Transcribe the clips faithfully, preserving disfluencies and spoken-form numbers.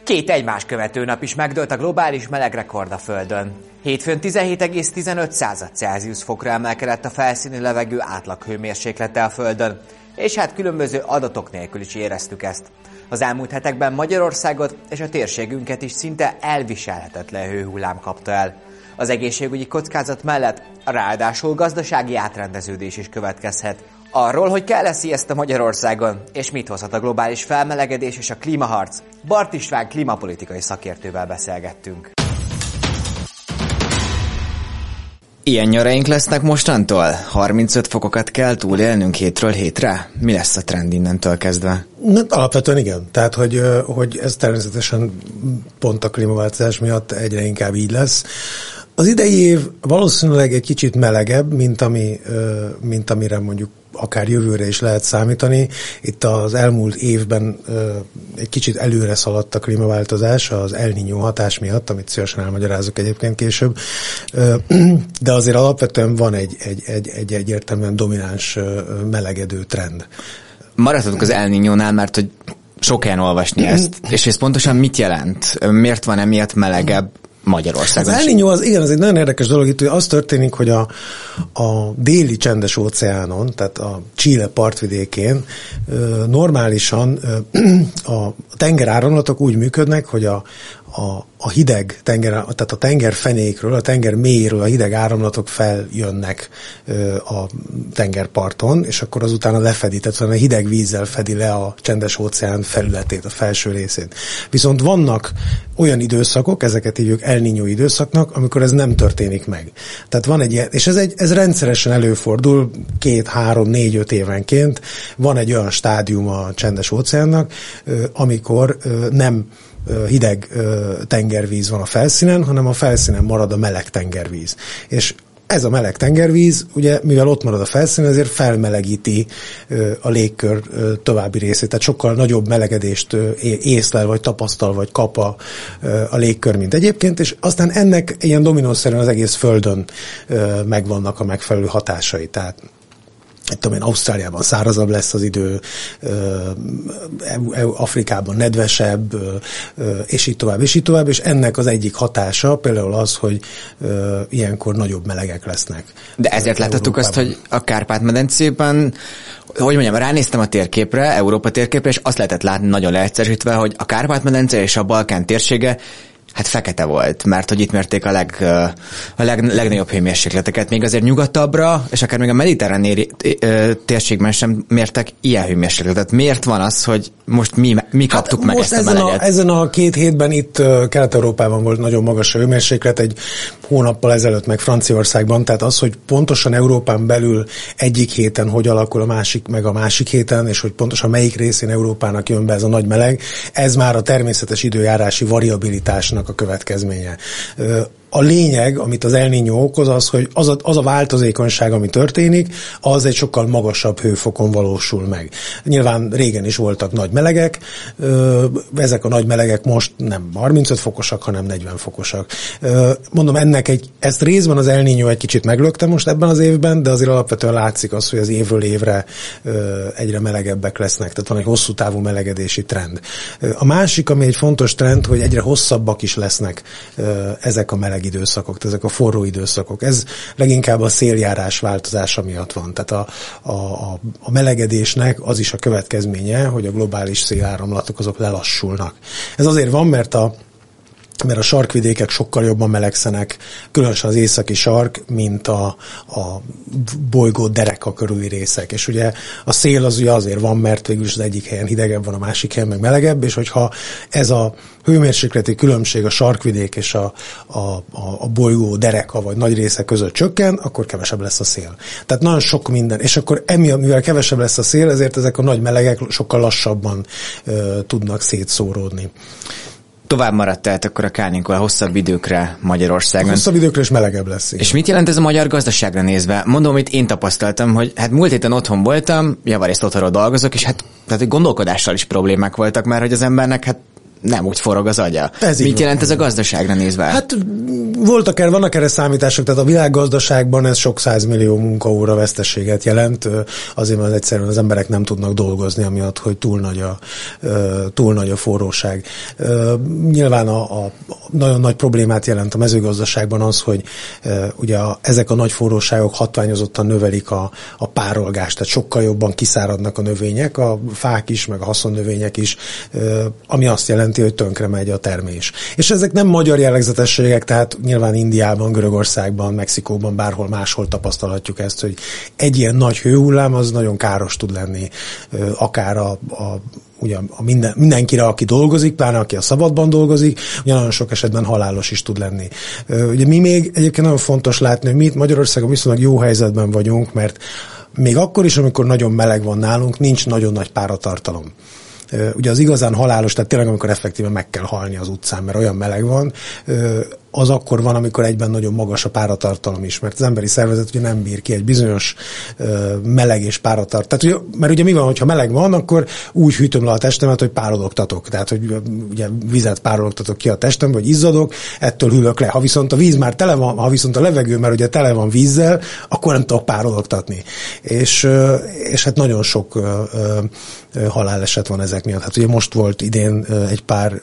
Két egymás követő nap is megdőlt a globális melegrekord a Földön. Hétfőn tizenhét egész tizenöt Celsius fokra emelkedett a felszíni levegő átlaghőmérséklete a Földön, és hát különböző adatok nélkül is éreztük ezt. Az elmúlt hetekben Magyarországot és a térségünket is szinte elviselhetetlen hőhullám kapta el. Az egészségügyi kockázat mellett ráadásul gazdasági átrendeződés is következhet. Arról, hogy kell-e sziaszta Magyarországon, és mit hozhat a globális felmelegedés és a klímaharc, Bart István klímapolitikai szakértővel beszélgettünk. Ilyen nyaraink lesznek mostantól? harmincöt fokokat kell túlélnünk hétről hétre? Mi lesz a trend innentől kezdve? Alapvetően igen. Tehát, hogy, hogy ez természetesen pont a klímaváltozás miatt egyre inkább így lesz. Az idei év valószínűleg egy kicsit melegebb, mint, ami, mint amire mondjuk akár jövőre is lehet számítani. Itt az elmúlt évben egy kicsit előre szaladt a klímaváltozás az El Niño hatás miatt, amit szívesen elmagyarázok egyébként később. De azért alapvetően van egy, egy, egy, egy egyértelműen domináns melegedő trend. Maradhatunk az El Niñónál, mert hogy sok helyen olvasni ezt, és ez pontosan mit jelent? Miért van emiatt melegebb Magyarországon? Az El Niño az, igen, az egy nagyon érdekes dolog. Itt az történik, hogy a, a déli csendes óceánon, tehát a Chile partvidékén normálisan a tengeráramlatok úgy működnek, hogy a, a, a hideg tenger, tehát a tengerfenékről, a tenger mélyéről a hideg áramlatok feljönnek a tengerparton, és akkor azután lefedi, tehát a hideg vízzel fedi le a csendes óceán felületét, a felső részét. Viszont vannak olyan időszakok, ezeket hívjuk El Niño időszaknak, amikor ez nem történik meg. Tehát van egy ilyen, és ez, egy, ez rendszeresen előfordul, két, három, négy, öt évenként van egy olyan stádium a csendes óceánnak, amikor nem hideg tengervíz van a felszínen, hanem a felszínen marad a meleg tengervíz. És ez a meleg tengervíz, ugye, mivel ott marad a felszínen, ezért felmelegíti a légkör további részét. Tehát sokkal nagyobb melegedést észlel, vagy tapasztal, vagy kap a, a légkör, mint egyébként, és aztán ennek ilyen dominószerűen az egész Földön megvannak a megfelelő hatásai. Tehát tudom én, Ausztráliában szárazabb lesz az idő, Afrikában nedvesebb, és így tovább, és így tovább, és ennek az egyik hatása például az, hogy ilyenkor nagyobb melegek lesznek. De ezért láthattuk azt, hogy a Kárpát-medencében, hogy mondjam, ránéztem a térképre, Európa térképre, és azt lehetett látni nagyon leegyszerűsítve, hogy a Kárpát-medence és a Balkán térsége hát fekete volt, mert hogy itt mérték a, leg, a leg, legnagyobb hőmérsékleteket. Még azért nyugatabbra, és akár még a mediterrán térségben sem mértek ilyen hőmérsékletet. Miért van az, hogy most mi, mi kaptuk hát meg ezt a meleget? A, ezen a két hétben itt Kelet-Európában volt nagyon magas a hőmérséklet, egy hónappal ezelőtt meg Franciaországban, tehát az, hogy pontosan Európán belül egyik héten hogy alakul a másik, meg a másik héten, és hogy pontosan melyik részén Európának jön be ez a nagy meleg, ez már a természetes időjárási variabilitásnak a következménye. A lényeg, amit az El Niño okoz, az, hogy az a, az a változékonyság, ami történik, az egy sokkal magasabb hőfokon valósul meg. Nyilván régen is voltak nagy melegek, ezek a nagy melegek most nem harmincöt fokosak, hanem negyven fokosak. Mondom, ennek egy, ezt részben az El Niño egy kicsit meglökte most ebben az évben, de azért alapvetően látszik az, hogy az évről évre egyre melegebbek lesznek, tehát van egy hosszú távú melegedési trend. A másik, ami egy fontos trend, hogy egyre hosszabbak is lesznek ezek a meleg időszakok, ezek a forró időszakok. Ez leginkább a széljárás változása miatt van. Tehát a, a, a melegedésnek az is a következménye, hogy a globális széláramlatok azok lelassulnak. Ez azért van, mert a mert a sarkvidékek sokkal jobban melegszenek, különösen az északi sark, mint a, a bolygó dereka körüli részek. És ugye a szél az ugye azért van, mert végülis az egyik helyen hidegebb van, a másik helyen meg melegebb, és hogyha ez a hőmérsékleti különbség a sarkvidék és a, a, a, a bolygó dereka vagy nagy része között csökken, akkor kevesebb lesz a szél. Tehát nagyon sok minden. És akkor emiatt, mivel kevesebb lesz a szél, ezért ezek a nagy melegek sokkal lassabban ö, tudnak szétszóródni. Tovább maradt tehát akkor a kánikula hosszabb időkre Magyarországon. Hosszabb időkre és melegebb lesz. És mit jelent ez a magyar gazdaságra nézve? Mondom, amit én tapasztaltam, hogy hát múlt héten otthon voltam, javarészt otthonról dolgozok, és hát tehát gondolkodással is problémák voltak már, hogy az embernek hát nem úgy forog az agya. Ez Mit jelent ez a gazdaságra nézve? Hát voltak erre, vannak erre számítások, tehát a világgazdaságban ez sok százmillió munkaóra veszteséget jelent, azért mert egyszerűen az emberek nem tudnak dolgozni, amiatt, hogy túl nagy a, túl nagy a forróság. Nyilván a, a nagyon nagy problémát jelent a mezőgazdaságban az, hogy ugye a, ezek a nagy forróságok hatványozottan növelik a, a párolgást, tehát sokkal jobban kiszáradnak a növények, a fák is, meg a haszonnövények is, ami azt jelenti, hogy tönkre megy a termés. És ezek nem magyar jellegzetességek, tehát nyilván Indiában, Görögországban, Mexikóban, bárhol máshol tapasztalhatjuk ezt, hogy egy ilyen nagy hőhullám az nagyon káros tud lenni, akár a, a ugye a minden, mindenkire, aki dolgozik, pláne aki a szabadban dolgozik, ugye nagyon sok esetben halálos is tud lenni. Ugye mi még egyébként nagyon fontos látni, hogy mi itt Magyarországon viszonylag jó helyzetben vagyunk, mert még akkor is, amikor nagyon meleg van nálunk, nincs nagyon nagy páratartalom. Ugye az igazán halálos, tehát tényleg amikor effektíven meg kell halni az utcán, mert olyan meleg van, az akkor van, amikor egyben nagyon magas a páratartalom is, mert az emberi szervezet ugye nem bír ki egy bizonyos meleg és páratartalom. Tehát, mert ugye mi van, hogyha meleg van, akkor úgy hűtöm le a testemet, hogy párodogtatok. Tehát, hogy ugye vizet párodogtatok ki a testembe, vagy izzadok, ettől hűlök le. Ha viszont a víz már tele van, ha viszont a levegő már ugye tele van vízzel, akkor nem tudok párodogtatni. És, és hát nagyon sok haláleset van ezek miatt. Hát ugye most volt idén egy pár,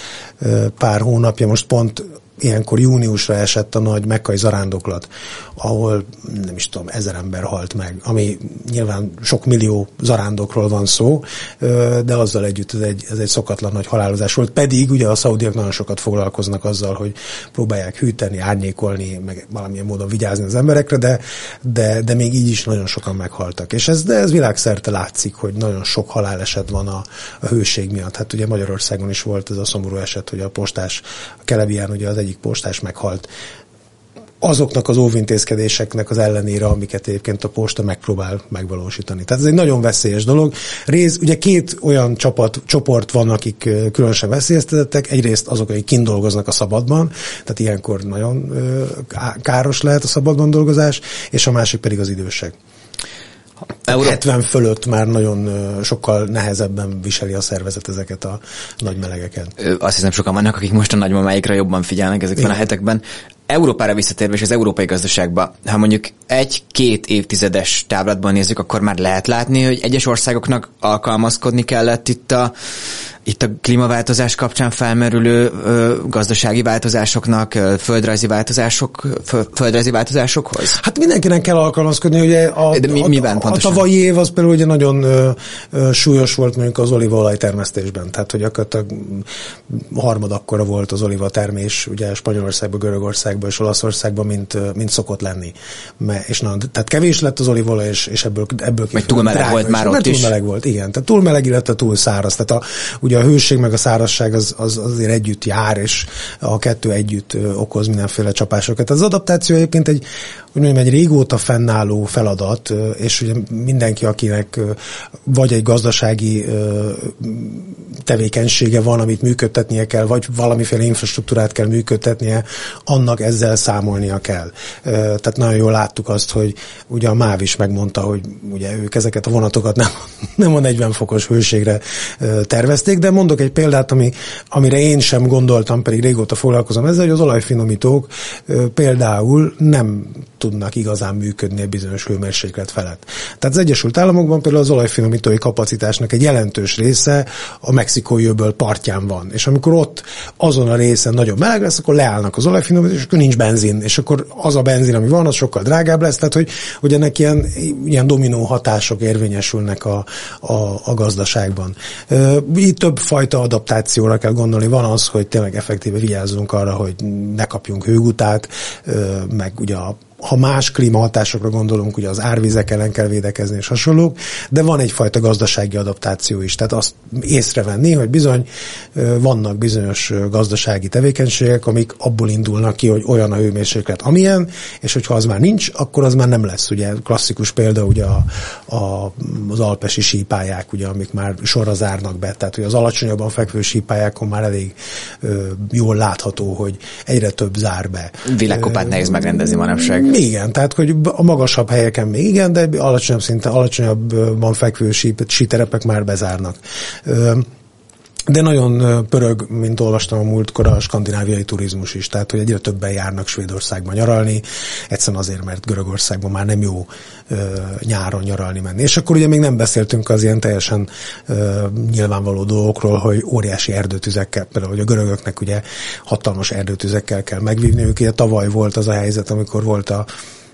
pár hónapja, most pont ilyenkor júniusra esett a nagy mekkai zarándoklat, ahol nem is tudom, ezer ember halt meg, ami nyilván sok millió zarándokról van szó, de azzal együtt ez egy, ez egy szokatlan nagy halálozás volt, pedig ugye a szaudiak nagyon sokat foglalkoznak azzal, hogy próbálják hűteni, árnyékolni, meg valamilyen módon vigyázni az emberekre, de, de, de még így is nagyon sokan meghaltak. És ez, de ez világszerte látszik, hogy nagyon sok haláleset van a, a hőség miatt. Hát ugye Magyarországon is volt ez a szomorú eset, hogy a postás, a Kelebián ugye az egyik postás meghalt. Azoknak az óvintézkedéseknek az ellenére, amiket egyébként a posta megpróbál megvalósítani. Tehát ez egy nagyon veszélyes dolog. Rész, ugye két olyan csapat, csoport van, akik különösen veszélyeztetettek. Egyrészt azok, akik kint dolgoznak a szabadban, tehát ilyenkor nagyon káros lehet a szabadban dolgozás, és a másik pedig az idősek. Európa. hetven fölött már nagyon sokkal nehezebben viseli a szervezet ezeket a nagy melegeket. Azt hiszem, sokan vannak, akik most a nagymamáikra jobban figyelnek ezekben Igen. a hetekben. Európára visszatérve és az európai gazdaságba, ha mondjuk egy-két évtizedes távlatban nézzük, akkor már lehet látni, hogy egyes országoknak alkalmazkodni kellett itt a itt a klímaváltozás kapcsán felmerülő ö, gazdasági változásoknak, ö, földrajzi változások, fö, földrajzi változásokhoz? Hát mindenkinek kell alkalmazkodni, ugye a, De mi, a, miben a, a tavalyi év az például ugye nagyon ö, ö, súlyos volt mondjuk az olívaolaj termesztésben, tehát hogy gyakorlatilag harmad akkora volt az olíva termés, ugye Spanyolországban, Görögországban és Olaszországban, mint, mint szokott lenni. Mert, és na, tehát kevés lett az olívaolaj, és, és ebből, ebből Vagy túl meleg volt már ott is. Túl meleg volt, igen. Tehát túl meleg, illetve túl száraz. Tehát a, ugye a hőség meg a szárazság az, az azért együtt jár, és a kettő együtt okoz mindenféle csapásokat. Az adaptáció egyébként egy, hogy mondjam, egy régóta fennálló feladat, és ugye mindenki, akinek vagy egy gazdasági tevékenysége van, amit működtetnie kell, vagy valamiféle infrastruktúrát kell működtetnie, annak ezzel számolnia kell. Tehát nagyon jól láttuk azt, hogy ugye a MÁV is megmondta, hogy ugye ők ezeket a vonatokat nem, nem a negyven fokos hőségre tervezték, de mondok egy példát, ami, amire én sem gondoltam, pedig régóta foglalkozom ezzel, hogy az olajfinomítók például nem tudnak igazán működni a bizonyos hőmérséklet felett. Tehát az Egyesült Államokban például az olajfinomítói kapacitásnak egy jelentős része a mexikói öböl partján van. És amikor ott azon a részen nagyon meleg lesz, akkor leállnak az olajfinomítók, és akkor nincs benzin. És akkor az a benzin, ami van, az sokkal drágább lesz. Tehát, hogy, hogy ennek ilyen, ilyen dominó hatások érvényesülnek a, a, a gazdaságban. Itt több fajta adaptációra kell gondolni. Van az, hogy tényleg effektíve vigyázzunk arra, hogy ne kapjunk hőgutát, meg ugye a ha más klímahatásokra gondolunk, ugye az árvizek ellen kell védekezni és hasonlók, de van egyfajta gazdasági adaptáció is. Tehát azt észrevenni, hogy bizony vannak bizonyos gazdasági tevékenységek, amik abból indulnak ki, hogy olyan a hőmérséklet, amilyen, és hogyha az már nincs, akkor az már nem lesz. Ugye klasszikus példa ugye a, a, az alpesi sípályák, ugye, amik már sorra zárnak be. Tehát hogy az alacsonyabban fekvő sípályákon már elég ö, jól látható, hogy egyre több zár be. Világkupát nehéz megrendezni manapság. Igen, tehát hogy a magasabb helyeken még igen, de alacsonyabb szinten, alacsonyabban fekvő sí, síterepek már bezárnak. De nagyon pörög, mint olvastam a múltkor, a skandináviai turizmus is, tehát hogy egyre többen járnak Svédországban nyaralni, egyszerűen azért, mert Görögországban már nem jó ö, nyáron nyaralni menni. És akkor ugye még nem beszéltünk az ilyen teljesen ö, nyilvánvaló dolgokról, hogy óriási erdőtüzekkel, például hogy a görögöknek ugye hatalmas erdőtüzekkel kell megvívniuk. Ugye tavaly volt az a helyzet, amikor volt a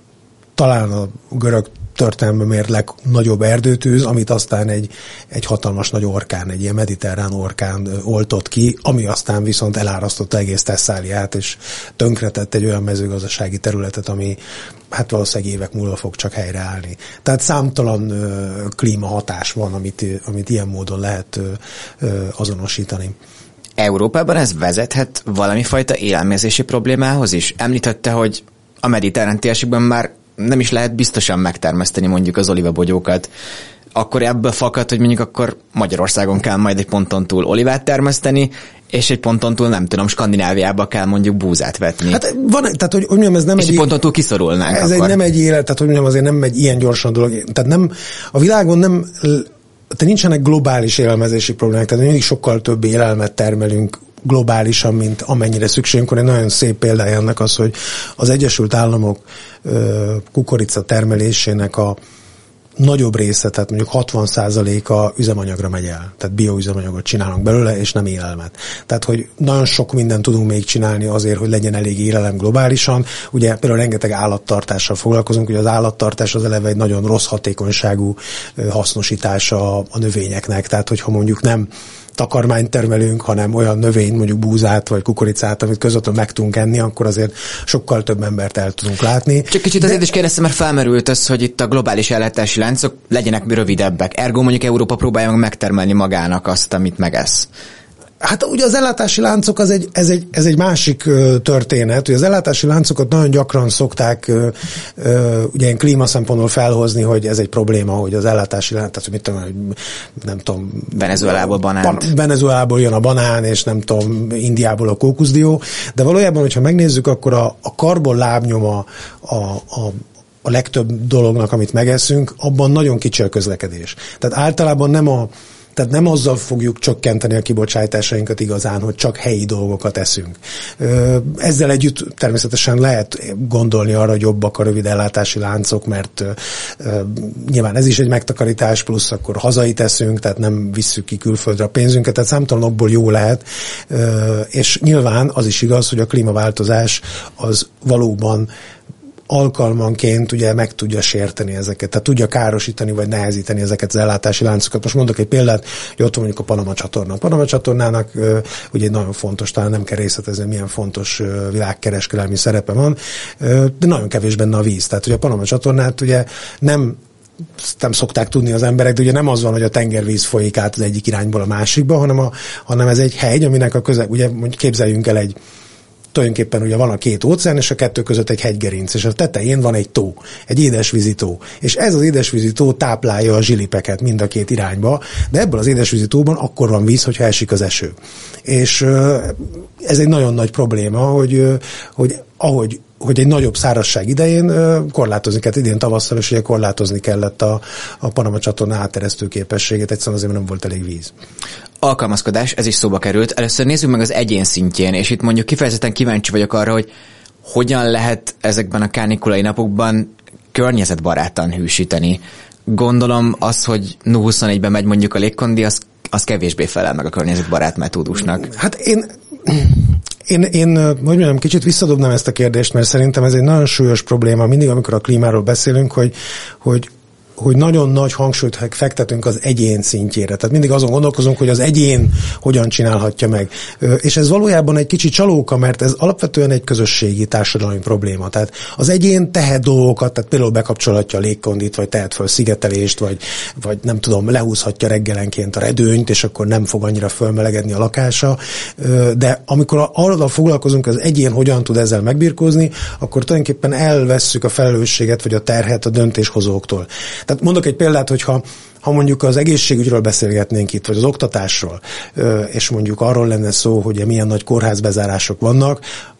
talán a görög történelemben mért legnagyobb erdőtűz, amit aztán egy, egy hatalmas nagy orkán, egy ilyen mediterrán orkán oltott ki, ami aztán viszont elárasztotta egész Thesszáliát, és tönkretett egy olyan mezőgazdasági területet, ami hát valószínűleg évek múlva fog csak helyreállni. Tehát számtalan ö, klímahatás van, amit, amit ilyen módon lehet ö, ö, azonosítani. Európában ez vezethet valami fajta élelmezési problémához is? Említette, hogy a mediterrán térségben már nem is lehet biztosan megtermeszteni mondjuk az olivabogyókat. Akkor ebből fakad, hogy mondjuk akkor Magyarországon kell majd egy ponton túl olivát termeszteni, és egy ponton túl, nem tudom, Skandináviába kell mondjuk búzát vetni. Hát van, tehát hogy mondjam, ez nem és egy... egy ponton túl kiszorulnánk Ez akkor. egy, nem egy élet, tehát hogy mondjam, azért nem egy ilyen gyorsan dolog. Tehát nem, a világon nem, tehát nincsenek globális élelmezési problémák, tehát mindig sokkal több élelmet termelünk globálisan, mint amennyire szükségünk van. Egy nagyon szép példája ennek az, hogy az Egyesült Államok kukorica termelésének a nagyobb része, tehát mondjuk hatvan százaléka üzemanyagra megy el. Tehát bioüzemanyagot csinálunk belőle, és nem élelmet. Tehát, hogy nagyon sok mindent tudunk még csinálni azért, hogy legyen elég élelem globálisan. Ugye például rengeteg állattartással foglalkozunk, ugye az állattartás az eleve egy nagyon rossz hatékonyságú hasznosítása a növényeknek. Tehát, hogyha mondjuk nem takarmányt termelünk, hanem olyan növény, mondjuk búzát vagy kukoricát, amit közvetlenül meg tudunk enni, akkor azért sokkal több embert el tudunk látni. Csak kicsit De... azért is kérdeztem, mert felmerült az, hogy itt a globális ellátási láncok legyenek rövidebbek. Ergo mondjuk Európa próbálja meg megtermelni magának azt, amit megesz. Hát ugye az ellátási láncok az egy, ez, egy, ez egy másik uh, történet. Ugye az ellátási láncokat nagyon gyakran szokták uh, uh, ugye ilyen klíma szempontból felhozni, hogy ez egy probléma, hogy az ellátási lánc, tehát mit tudom, hogy nem tudom... Venezuelából banánt. Ban- Venezuelából jön a banán, és nem tudom, Indiából a kókuszdió. De valójában, hogyha megnézzük, akkor a, a karbon lábnyoma a, a a legtöbb dolognak, amit megeszünk, abban nagyon kicsi a közlekedés. Tehát általában nem a Tehát nem azzal fogjuk csökkenteni a kibocsátásainkat igazán, hogy csak helyi dolgokat eszünk. Ezzel együtt természetesen lehet gondolni arra, hogy jobbak a rövid ellátási láncok, mert nyilván ez is egy megtakarítás, plusz akkor hazait eszünk, tehát nem visszük ki külföldre a pénzünket, tehát számtalanokból jó lehet, és nyilván az is igaz, hogy a klímaváltozás az valóban alkalmanként ugye meg tudja sérteni ezeket, tehát tudja károsítani vagy nehezíteni ezeket az ellátási láncokat. Most mondok egy példát, hogy ott van mondjuk a Panama csatorna. A Panama csatornának ugye egy nagyon fontos, talán nem kell részletezni, milyen fontos világkereskedelmi szerepe van, de nagyon kevés benne a víz. Tehát ugye a Panama csatornát ugye nem nem szokták tudni az emberek, de ugye nem az van, hogy a tengervíz folyik át az egyik irányból a másikba, hanem, a, hanem ez egy hegy, aminek a közel, ugye mondjuk képzeljünk el egy tulajdonképpen ugye van a két óceán, és a kettő között egy hegygerinc, és a tetején van egy tó, egy édesvízi tó. És ez az édesvízi tó táplálja a zsilipeket mind a két irányba, de ebből az édesvízi tóban akkor van víz, hogyha esik az eső. És ez egy nagyon nagy probléma, hogy, hogy ahogy hogy egy nagyobb szárazság idején korlátozni kellett, idén tavasszal is ugye korlátozni kellett a, a Panama csatorna átteresztő képességét, egyszerűen azért nem volt elég víz. Alkalmazkodás, ez is szóba került. Először nézzük meg az egyén szintjén, és itt mondjuk kifejezetten kíváncsi vagyok arra, hogy hogyan lehet ezekben a kánikulai napokban környezetbarátan hűsíteni. Gondolom az, hogy nulla huszonegyben megy mondjuk a légkondi, az, az kevésbé felel meg a környezetbarát metódusnak. Hát én... Én, én hogy mondjam, kicsit visszadobnám ezt a kérdést, mert szerintem ez egy nagyon súlyos probléma mindig, amikor a klímáról beszélünk, hogy, hogy hogy nagyon nagy hangsúlyt fektetünk az egyén szintjére. Tehát mindig azon gondolkozunk, hogy az egyén hogyan csinálhatja meg. És ez valójában egy kicsit csalóka, mert ez alapvetően egy közösségi társadalmi probléma. Tehát az egyén tehet dolgokat, tehát például bekapcsolhatja a légkondit, vagy tehet föl szigetelést, vagy, vagy nem tudom, lehúzhatja reggelenként a redőnyt, és akkor nem fog annyira fölmelegedni a lakása. De amikor arra foglalkozunk, az egyén hogyan tud ezzel megbirkózni, akkor tulajdonképpen elvesszük a felelősséget, vagy a terhet a döntéshozóktól. Tehát mondok egy példát, hogyha ha mondjuk az egészségügyről beszélgetnénk itt, vagy az oktatásról, és mondjuk arról lenne szó, hogy milyen nagy kórházbezárások vannak,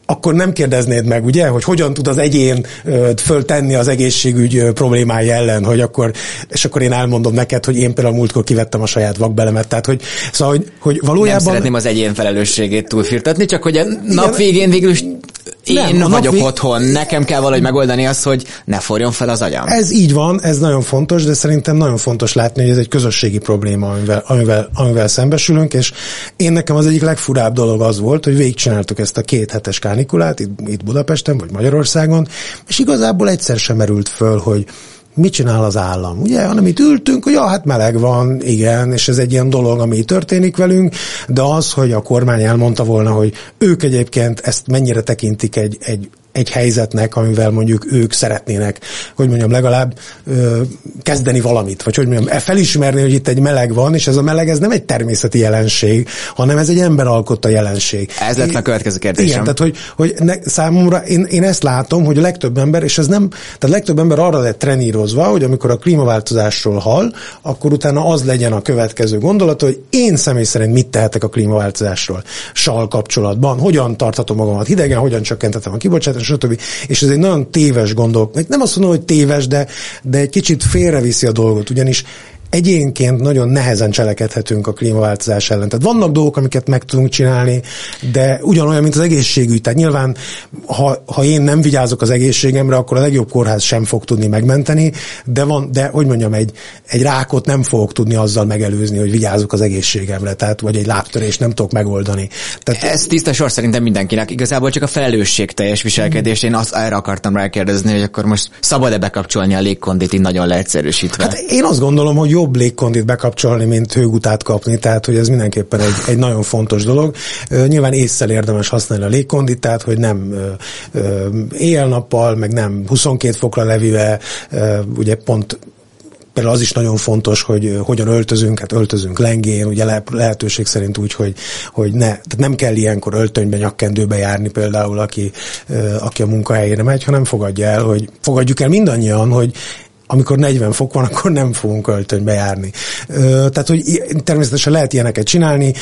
akkor nem kérdeznéd meg, ugye, hogy hogyan tud az egyén ö, föltenni az egészségügy ö, problémái ellen, hogy akkor, és akkor én elmondom neked, hogy én például múltkor kivettem a saját vakbelemet, tehát hogy, szóval, hogy, hogy valójában... Nem szeretném az egyén felelősségét túlfirtatni, csak hogy a nap végén végül is én nem, vagyok vég... otthon, nekem kell valahogy megoldani azt, hogy ne forjon fel az agyam. Ez így van, ez nagyon fontos, de szerintem nagyon fontos látni, hogy ez egy közösségi probléma, amivel, amivel, amivel szembesülünk, és én nekem az egyik legfurább dolog az volt, hogy végigcsináltuk ezt a két hetes kánikulát itt, itt Budapesten, vagy Magyarországon, és igazából egyszer sem merült föl, hogy mit csinál az állam, ugye? Hanem itt ültünk, hogy ja, hát meleg van, igen, és ez egy ilyen dolog, ami történik velünk, de az, hogy a kormány elmondta volna, hogy ők egyébként ezt mennyire tekintik egy, egy egy helyzetnek, amivel mondjuk ők szeretnének, hogy mondjam, legalább ö, kezdeni valamit, vagy hogy mondjam, felismerni, hogy itt egy meleg van, és ez a meleg, ez nem egy természeti jelenség, hanem ez egy ember alkotta jelenség. Ez lett a következő kérdésem. Igen, tehát hogy, hogy ne, számomra én, én ezt látom, hogy a legtöbb ember, és ez nem, tehát a legtöbb ember arra lett trenírozva, hogy amikor a klímaváltozásról hall, akkor utána az legyen a következő gondolat, hogy én személy szerint mit tehetek a klímaváltozásról sal kapcsolatban, hogyan tarthatom magamat hidegen, hogyan csökkentetem a kibocsátást, stb. És ez egy nagyon téves gondolat. Nem azt mondom, hogy téves, de, de egy kicsit félreviszi a dolgot, ugyanis egyénként nagyon nehezen cselekedhetünk a klímaváltozás ellen. Tehát vannak dolgok, amiket meg tudunk csinálni, de ugyanolyan, mint az egészségügy. Tehát nyilván, ha, ha én nem vigyázok az egészségemre, akkor a legjobb kórház sem fog tudni megmenteni, de van, de hogy mondjam, egy, egy rákot nem fogok tudni azzal megelőzni, hogy vigyázok az egészségemre, tehát vagy egy lábtörést nem tudok megoldani. Tehát, ez tiszta sor szerintem mindenkinek. Igazából csak a felelősségteljes viselkedés. Én azt erre akartam rákérdezni, hogy akkor most szabad-e bekapcsolni a légkondit, így nagyon leegyszerűsítve. Hát én azt gondolom, hogy jobb légkondit bekapcsolni, mint hőgutát kapni, tehát hogy ez mindenképpen egy, egy nagyon fontos dolog. Uh, nyilván ésszel érdemes használni a légkondit, tehát hogy nem uh, uh, éjjel-nappal, meg nem huszonkét fokra levive, uh, ugye pont például az is nagyon fontos, hogy hogyan öltözünk, hát öltözünk lengén, ugye le, lehetőség szerint úgy, hogy, hogy ne, tehát nem kell ilyenkor öltönybe, nyakkendőbe járni például, aki, uh, aki a munkahelyére megy, hanem fogadja el, hogy fogadjuk el mindannyian, hogy amikor negyven fok van, akkor nem fogunk öltönybe járni. Tehát, hogy természetesen lehet ilyeneket csinálni,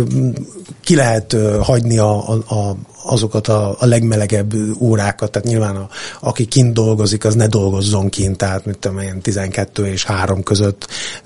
ki lehet hagyni a, a, azokat a, a legmelegebb órákat, tehát nyilván a, aki kint dolgozik, az ne dolgozzon kint, tehát mit tudom én, tizenkettő és három között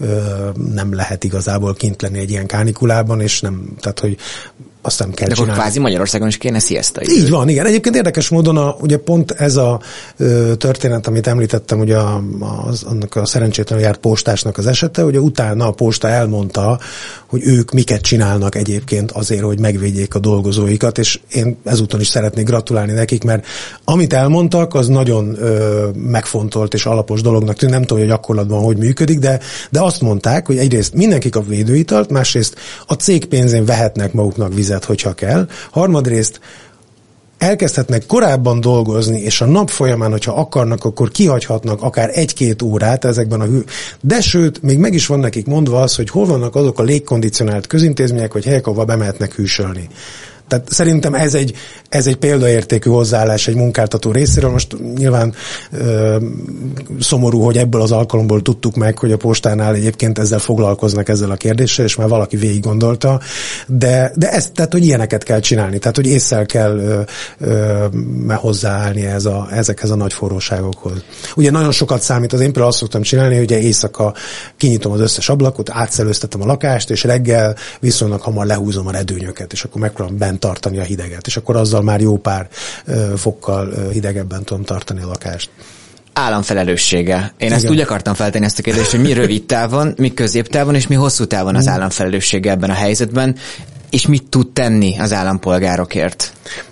nem lehet igazából kint lenni egy ilyen kánikulában, és nem, tehát, hogy azt nem kell de csinálni. Kvázi Magyarországon is kéne siesta idő. Így van, igen. Egyébként érdekes módon a, ugye pont ez a ö, történet, amit említettem, ugye a, az, annak a szerencsétlenül járt postásnak az esete, ugye utána a posta elmondta, hogy ők miket csinálnak egyébként azért, hogy megvédjék a dolgozóikat, és én ezúton is szeretnék gratulálni nekik, mert amit elmondtak, az nagyon ö, megfontolt és alapos dolognak tűnt. Nem tudom, hogy a gyakorlatban hogy működik, de, de azt mondták, hogy egyrészt mindenki kap védőitalt, másrészt a cég pénzén vehetnek maguknak vizet, hogyha kell. Harmadrészt elkezdhetnek korábban dolgozni, és a nap folyamán, hogyha akarnak, akkor kihagyhatnak akár egy-két órát ezekben a hő. De sőt, még meg is van nekik mondva az, hogy hol vannak azok a légkondicionált közintézmények, vagy helyek, ahova bemehetnek hűsölni. Tehát szerintem ez egy, ez egy példaértékű hozzáállás egy munkáltató részéről. Most nyilván ö, szomorú, hogy ebből az alkalomból tudtuk meg, hogy a postánál egyébként ezzel foglalkoznak ezzel a kérdéssel, és már valaki végig gondolta, de, de ezt, tehát, hogy ilyeneket kell csinálni, tehát, hogy ésszel kell ö, ö, hozzáállni ez a, ezekhez a nagy forróságokhoz. Ugye nagyon sokat számít, az én például azt szoktam csinálni, hogy éjszaka kinyitom az összes ablakot, átszelőztetem a lakást, és reggel viszonylag hamar lehúzom a redőnyöket, és akkor megpróbálom bent tartani a hideget, és akkor azzal már jó pár ö, fokkal ö, hidegebben tudom tartani a lakást. Államfelelőssége. Én Igen. ezt úgy akartam feltenni ezt a kérdést, hogy mi rövid távon, mi középtávon, és mi hosszú távon az államfelelőssége ebben a helyzetben, és mit tud tenni az állampolgárokért?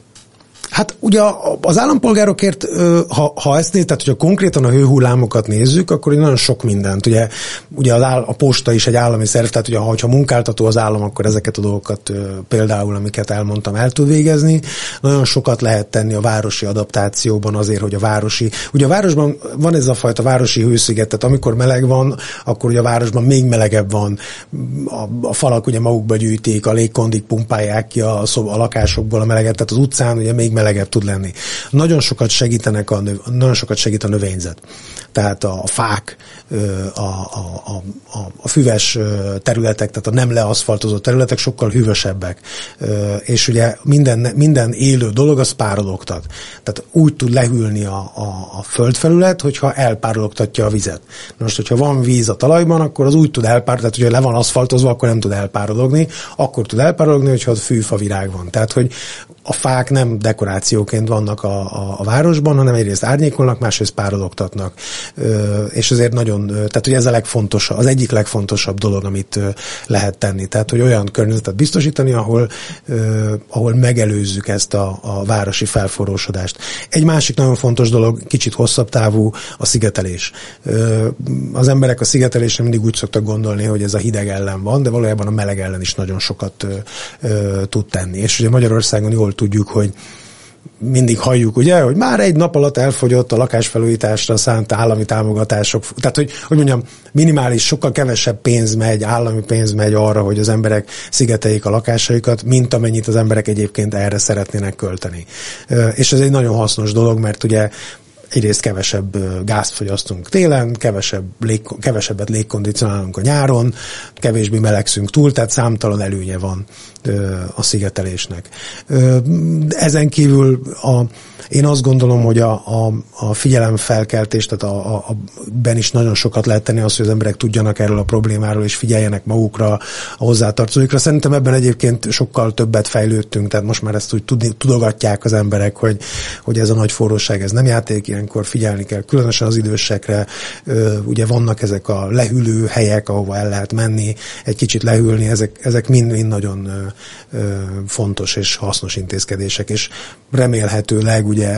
Hát ugye az állampolgárokért, ha, ha ezt nézd, tehát hogyha konkrétan a hőhullámokat nézzük, akkor nagyon sok mindent. Ugye, ugye az áll, a posta is egy állami szerv, tehát ugye, ha munkáltató az állam, akkor ezeket a dolgokat például, amiket elmondtam, el tud végezni. Nagyon sokat lehet tenni a városi adaptációban azért, hogy a városi... Ugye a városban van ez a fajta városi hősziget, tehát amikor meleg van, akkor ugye a városban még melegebb van. A, a falak ugye magukba gyűjtik, a légkondik pumpálják ki a, szob, a lakásokból a meleget, tehát az utcán ugye még melegebb tud lenni. Nagyon sokat segítenek a, növ, nagyon sokat segít a növényzet. Tehát a fák, a, a, a, a füves területek, tehát a nem leaszfaltozott területek sokkal hűvösebbek. És ugye minden, minden élő dolog az párologtat. Tehát úgy tud lehűlni a, a, a földfelület, hogyha elpárologtatja a vizet. Most, hogyha van víz a talajban, akkor az úgy tud elpárologni, tehát hogyha le van aszfaltozva, akkor nem tud elpárologni, akkor tud elpárologni, hogyha ott fűfavirág van. Tehát, hogy a fák nem dekorációként vannak a, a, a városban, hanem egyrészt árnyékolnak, másrészt párologtatnak. Ö, és azért nagyon, tehát hogy ez a legfontosabb, az egyik legfontosabb dolog, amit ö, lehet tenni. Tehát, hogy olyan környezetet biztosítani, ahol, ö, ahol megelőzzük ezt a, a városi felforrósodást. Egy másik nagyon fontos dolog, kicsit hosszabb távú, a szigetelés. Ö, az emberek a szigetelésre mindig úgy szoktak gondolni, hogy ez a hideg ellen van, de valójában a meleg ellen is nagyon sokat ö, ö, tud tenni. És ugye Magyarországon jól tudjuk, hogy mindig halljuk, ugye, hogy már egy nap alatt elfogyott a lakásfelújításra szánt állami támogatások. Tehát, hogy, hogy mondjam, minimális, sokkal kevesebb pénz megy, állami pénz megy arra, hogy az emberek szigeteljék a lakásaikat, mint amennyit az emberek egyébként erre szeretnének költeni. És ez egy nagyon hasznos dolog, mert ugye egyrészt kevesebb gázt fogyasztunk télen, kevesebb lég, kevesebbet légkondicionálunk a nyáron, kevésbé melegszünk túl, tehát számtalan előnye van a szigetelésnek. Ezen kívül a, én azt gondolom, hogy a, a, a figyelemfelkeltés, tehát a, a, a, ben is nagyon sokat lehet tenni az, hogy az emberek tudjanak erről a problémáról, és figyeljenek magukra, a hozzátartozóikra. Szerintem ebben egyébként sokkal többet fejlődtünk, tehát most már ezt úgy tudni, tudogatják az emberek, hogy, hogy ez a nagy forróság, ez nem játék, ilyenkor figyelni kell, különösen az idősekre. Ugye vannak ezek a lehűlő helyek, ahova el lehet menni, egy kicsit lehűlni, ezek, ezek mind-mind nagyon fontos és hasznos intézkedések, és remélhetőleg ugye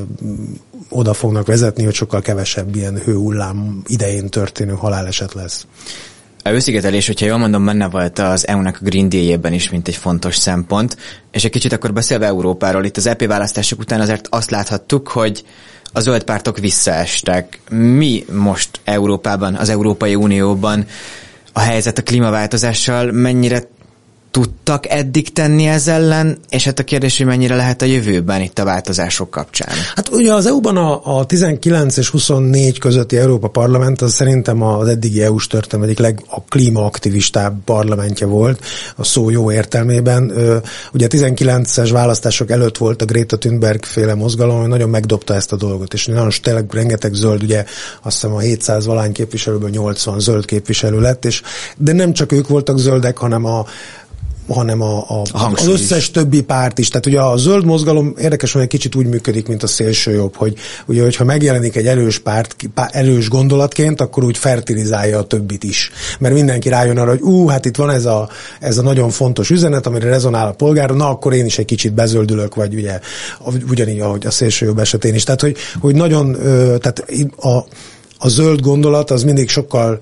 oda fognak vezetni, hogy sokkal kevesebb ilyen hőhullám idején történő haláleset lesz. A hőszigetelés, hogyha jól mondom, benne volt az é u-nak a Green Deal-jében is, mint egy fontos szempont, és egy kicsit akkor beszélve Európáról, itt az é pé választások után azért azt láthattuk, hogy a zöld pártok visszaestek. Mi most Európában, az Európai Unióban a helyzet a klímaváltozással, mennyire tudtak eddig tenni ez ellen, és hát a kérdés, hogy mennyire lehet a jövőben itt a változások kapcsán? Hát ugye az é u-ban a, a tizenkilenc és huszonnégy közötti Európa Parlament az szerintem az eddigi é u-s történelem egyik leg a klímaaktivistább parlamentje volt, a szó jó értelmében. Ugye a tizenkilences választások előtt volt a Greta Thunberg féle mozgalom, ami nagyon megdobta ezt a dolgot, és nagyon tényleg rengeteg zöld, ugye azt hiszem a hétszáz valány képviselőből nyolcvan zöld képviselő lett, és de nem csak ők voltak zöldek, hanem a hanem a, a, az összes többi párt is. Tehát ugye a zöld mozgalom érdekes, hogy egy kicsit úgy működik, mint a szélsőjobb, hogy ugye, hogyha megjelenik egy erős párt, erős gondolatként, akkor úgy fertilizálja a többit is. Mert mindenki rájön arra, hogy ú, hát itt van ez a, ez a nagyon fontos üzenet, amire rezonál a polgár, na akkor én is egy kicsit bezöldülök, vagy ugye ugyanígy, ahogy a szélsőjobb esetén is. Tehát, hogy, hogy nagyon, tehát a, a zöld gondolat az mindig sokkal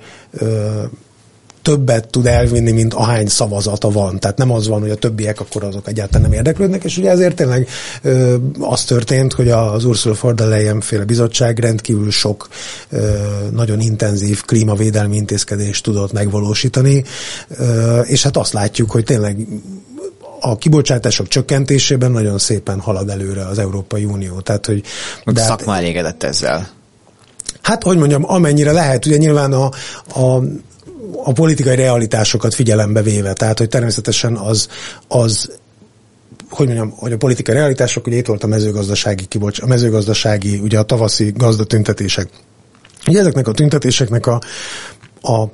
többet tud elvinni, mint ahány szavazata van. Tehát nem az van, hogy a többiek akkor azok egyáltalán nem érdeklődnek, és ugye ezért tényleg ö, az történt, hogy az Ursula von der Leyen féle bizottság rendkívül sok ö, nagyon intenzív klímavédelmi intézkedést tudott megvalósítani, ö, és hát azt látjuk, hogy tényleg a kibocsátások csökkentésében nagyon szépen halad előre az Európai Unió. Tehát, hogy de a szakma elégedett ezzel. Hát, hogy mondjam, amennyire lehet, ugye nyilván a, a a politikai realitásokat figyelembe véve, tehát, hogy természetesen az, az hogy mondjam, hogy a politikai realitások, ugye itt volt a mezőgazdasági kibocs, a mezőgazdasági, ugye a tavaszi gazdatüntetések. Ugye ezeknek a tüntetéseknek a, a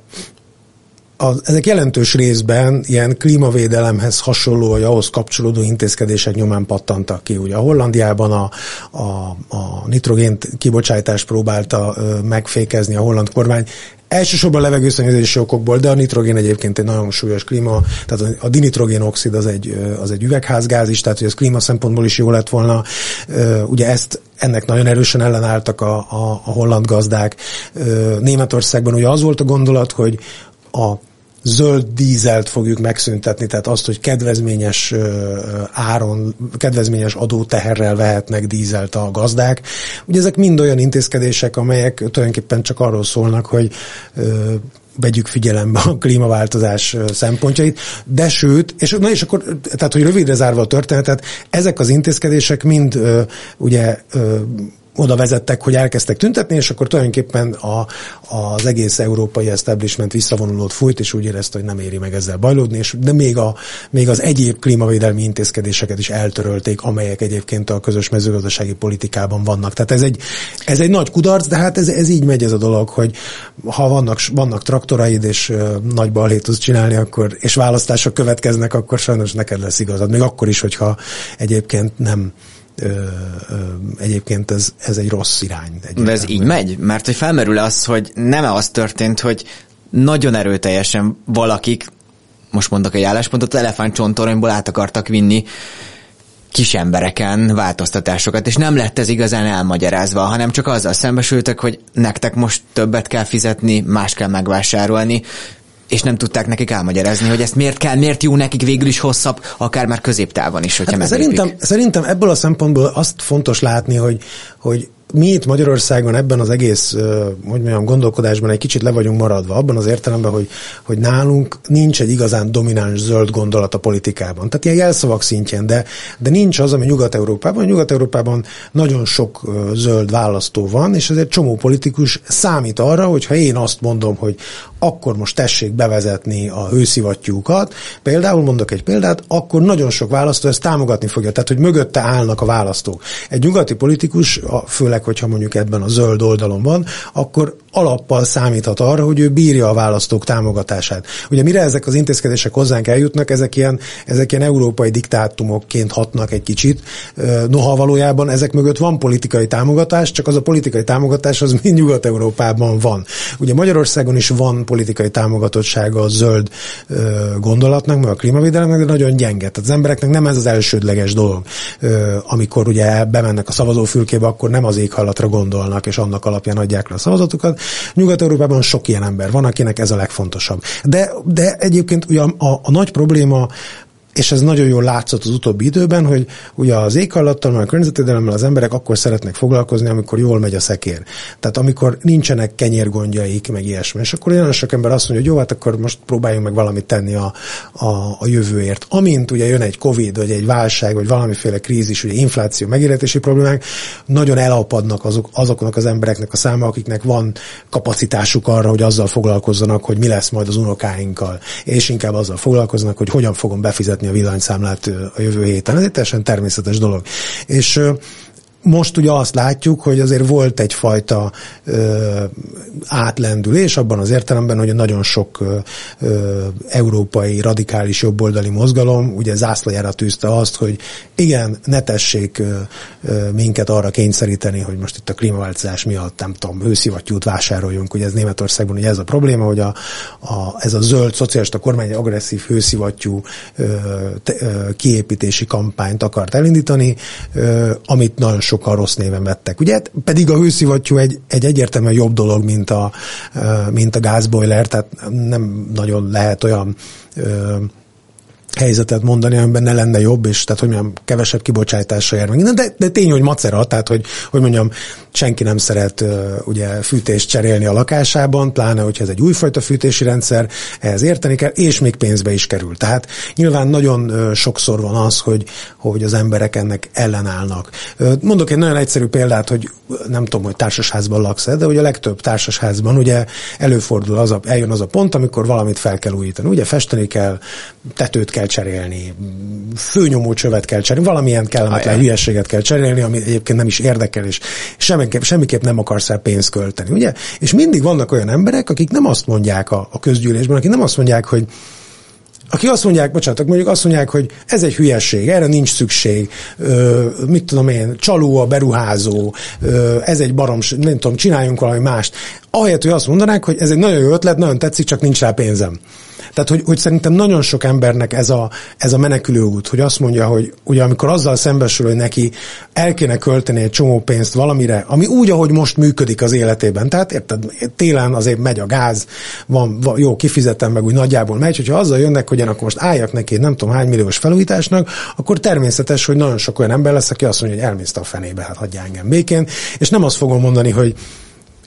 A, ezek jelentős részben ilyen klímavédelemhez hasonló, vagy ahhoz kapcsolódó intézkedések nyomán pattantak ki. Ugye a Hollandiában a, a, a nitrogén kibocsátást próbálta ö, megfékezni a holland kormány. Elsősorban levegőszennyezési okokból, de a nitrogén egyébként egy nagyon súlyos klíma, tehát a dinitrogén-oxid az egy, az egy üvegházgáz is, tehát hogy ez klíma szempontból is jó lett volna. Ugye ezt, ennek nagyon erősen ellenálltak a, a, a holland gazdák. Németországban ugye az volt a gondolat, hogy a zöld dízelt fogjuk megszüntetni, tehát azt, hogy kedvezményes áron, kedvezményes adóteherrel vehetnek dízelt a gazdák. Ugye ezek mind olyan intézkedések, amelyek tulajdonképpen csak arról szólnak, hogy vegyük figyelembe a klímaváltozás szempontjait, de sőt, és, na és akkor, tehát hogy rövidre zárva a történetet, ezek az intézkedések mind ö, ugye ö, oda vezettek, hogy elkezdtek tüntetni, és akkor tulajdonképpen a, az egész európai establishment visszavonulót fújt, és úgy érezte, hogy nem éri meg ezzel bajlódni, és de még, a, még az egyéb klímavédelmi intézkedéseket is eltörölték, amelyek egyébként a közös mezőgazdasági politikában vannak. Tehát ez egy, ez egy nagy kudarc, de hát ez, ez így megy ez a dolog, hogy ha vannak, vannak traktoraid, és uh, nagy balhét tudsz csinálni, akkor, és választások következnek, akkor sajnos neked lesz igazad. Még akkor is, hogyha egyébként nem Ö, ö, egyébként ez, ez egy rossz irány. De ez így megy? Mert hogy felmerül az, hogy nem az történt, hogy nagyon erőteljesen valakik, most mondok egy álláspontot, elefántcsontoronyból át akartak vinni kis embereken változtatásokat, és nem lett ez igazán elmagyarázva, hanem csak azzal szembesültek, hogy nektek most többet kell fizetni, más kell megvásárolni, és nem tudták nekik elmagyarázni, hogy ezt miért kell, miért jó nekik végül is hosszabb, akár már középtávon is, hogyha hát szerintem, szerintem ebből a szempontból azt fontos látni, hogy, hogy mi itt Magyarországon ebben az egész, hogy mondjam, gondolkodásban egy kicsit le vagyunk maradva, abban az értelemben, hogy, hogy nálunk nincs egy igazán domináns zöld gondolat a politikában. Tehát ilyen jelszavak szintjén, de, de nincs az, ami Nyugat-Európában. Nyugat-Európában nagyon sok zöld választó van, és ezért csomó politikus számít arra, hogy ha én azt mondom, hogy akkor most tessék bevezetni a hőszivattyúkat, például mondok egy példát, akkor nagyon sok választó ezt támogatni fogja, tehát hogy mögötte állnak a választók. Egy nyugati politikus, főleg hogyha mondjuk ebben a zöld oldalon van, akkor alappal számíthat arra, hogy ő bírja a választók támogatását. Ugye mire ezek az intézkedések hozzánk eljutnak, ezek ilyen, ezek ilyen európai diktátumokként hatnak egy kicsit, noha valójában ezek mögött van politikai támogatás, csak az a politikai támogatás az mind Nyugat-Európában van. Ugye Magyarországon is van politikai támogatottsága a zöld gondolatnak, meg a klímavédelemnek, de nagyon gyenge. Tehát az embereknek nem ez az elsődleges dolog. Amikor ugye bemennek a szavazófülkébe, akkor nem az éghajlatra gondolnak, és annak alapján adják le a szavazatukat. Nyugat-Európában sok ilyen ember van, akinek ez a legfontosabb. De, de egyébként ugye a, a, a nagy probléma, és ez nagyon jól látszott az utóbbi időben, hogy ugye az éghajlattal, meg a környezetvédelemmel az emberek akkor szeretnek foglalkozni, amikor jól megy a szekér. Tehát amikor nincsenek kenyérgondjaik, meg ilyesmi. És akkor olyan sok ember azt mondja, hogy jó, hát akkor most próbáljunk meg valamit tenni a, a, a jövőért. Amint ugye jön egy Covid, vagy egy válság, vagy valamiféle krízis, ugye infláció, megélhetési problémák, nagyon elapadnak azok, azoknak az embereknek a száma, akiknek van kapacitásuk arra, hogy azzal foglalkozzanak, hogy mi lesz majd az unokáinkkal. És inkább azzal foglalkoznak, hogy hogyan fogom befizetni a villanyszámlát a jövő héten. Ez egy teljesen természetes dolog. És most ugye azt látjuk, hogy azért volt egyfajta ö, átlendülés abban az értelemben, hogy nagyon sok ö, ö, európai radikális jobboldali mozgalom ugye zászlajára tűzte azt, hogy igen, ne tessék ö, ö, minket arra kényszeríteni, hogy most itt a klímaváltozás miatt, nem tudom, hőszivattyút vásároljunk. Ugye ez Németországban ugye ez a probléma, hogy a, a, ez a zöld szocialista kormány egy agresszív hőszivattyú ö, te, ö, kiépítési kampányt akart elindítani, ö, amit nagyon sokan rossz néven vettek. Ugye pedig a hőszivattyú egy, egy egyértelműen jobb dolog, mint a, mint a gázbojler, tehát nem nagyon lehet olyan ö, helyzetet mondani, amiben ne lenne jobb, és tehát, hogy mondjam, kevesebb kibocsátásra jár meg. De, de tény, hogy macera, tehát, hogy, hogy mondjam, senki nem szeret uh, ugye fűtést cserélni a lakásában, pláne, hogyha ez egy újfajta fűtési rendszer, ehhez érteni kell, és még pénzbe is kerül. Tehát nyilván nagyon uh, sokszor van az, hogy, hogy az emberek ennek ellenállnak. Uh, mondok egy nagyon egyszerű példát, hogy nem tudom, hogy társasházban laksz, de ugye a legtöbb társasházban ugye előfordul az a, eljön az a pont, amikor valamit fel kell újítani. Ugye festeni kell, tetőt kell cserélni, főnyomó csövet kell cserélni, valamilyen kellemetlen hülyeséget kell cserélni, ami egyébként nem is érdekel, és semmiképp, semmiképp nem akarsz el pénzt költeni, ugye? És mindig vannak olyan emberek, akik nem azt mondják a, a közgyűlésben, akik nem azt mondják, hogy akik azt mondják, bocsánat, mondjuk azt mondják, hogy ez egy hülyesség, erre nincs szükség, ö, mit tudom én, csaló a beruházó, ö, ez egy baroms, nem tudom, csináljunk valami mást. Ahelyett, hogy azt mondanák, hogy ez egy nagyon jó ötlet, nagyon tetszik, csak nincs rá pénzem. Tehát, hogy, hogy szerintem nagyon sok embernek ez a, ez a menekülő út, hogy azt mondja, hogy ugye amikor azzal szembesül, hogy neki el kéne költeni egy csomó pénzt valamire, ami úgy, ahogy most működik az életében. Tehát érted, télen azért megy a gáz, van, van jó, kifizetem meg, úgy nagyjából megy, hogyha azzal jönnek, hogy én akkor most álljak neki nem tudom hány milliós felújításnak, akkor természetes, hogy nagyon sok olyan ember lesz, aki azt mondja, hogy elmész a fenébe, hát hagyja engem békén, és nem azt fogom mondani, hogy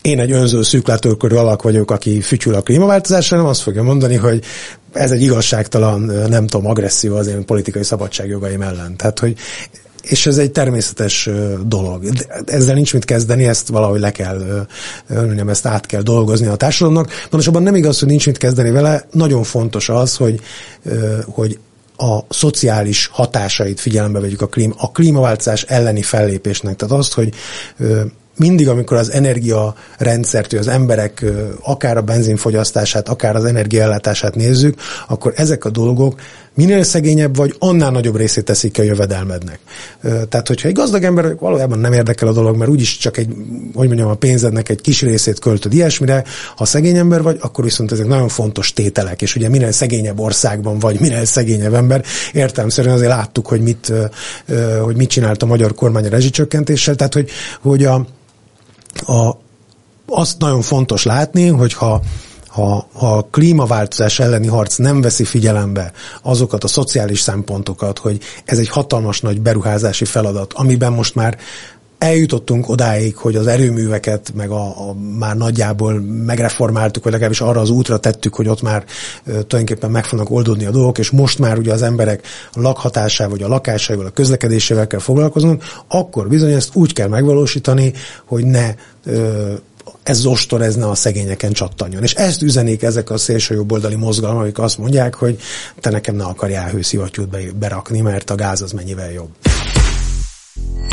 én egy önző szűklátókörű alak vagyok, aki fütyül a klímaváltozásra, nem azt fogja mondani, hogy ez egy igazságtalan, nem tudom, agresszió az én politikai szabadságjogaim ellen. Tehát, hogy és ez egy természetes dolog. Ezzel nincs mit kezdeni, ezt valahogy le kell, mondjam, ezt át kell dolgozni a társadalomnak. Pontosabban nem igaz, hogy nincs mit kezdeni vele, nagyon fontos az, hogy, hogy a szociális hatásait figyelembe vegyük a, klíma, a klímaváltozás elleni fellépésnek. Tehát azt, hogy mindig, amikor az energiarendszert, az emberek akár a benzinfogyasztását, akár az energiaellátását nézzük, akkor ezek a dolgok minél szegényebb vagy, annál nagyobb részét teszik ki a jövedelmednek. Tehát, hogyha egy gazdag ember valójában nem érdekel a dolog, mert úgyis csak egy, hogy mondjam, a pénzednek egy kis részét költöd ilyesmire, ha szegény ember vagy, akkor viszont ezek nagyon fontos tételek, és ugye minél szegényebb országban vagy, minél szegényebb ember, értelemszerűen azért láttuk, hogy mit, hogy mit csinált a magyar kormány a rezsicsökkentéssel, tehát, hogy, hogy a, a, azt nagyon fontos látni, hogyha Ha, ha a klímaváltozás elleni harc nem veszi figyelembe azokat a szociális szempontokat, hogy ez egy hatalmas nagy beruházási feladat, amiben most már eljutottunk odáig, hogy az erőműveket meg a, a már nagyjából megreformáltuk, vagy legalábbis arra az útra tettük, hogy ott már e, tulajdonképpen meg fognak oldódni a dolgok, és most már ugye az emberek a lakhatásával, vagy a lakásaival, a közlekedésével kell foglalkoznunk, akkor bizony ezt úgy kell megvalósítani, hogy ne e, ez zostor, ez ne a szegényeken csattanjon. És ezt üzenik ezek a szélsőjobboldali mozgalmak, akik azt mondják, hogy te nekem ne akarjál hőszivattyút berakni, mert a gáz az mennyivel jobb.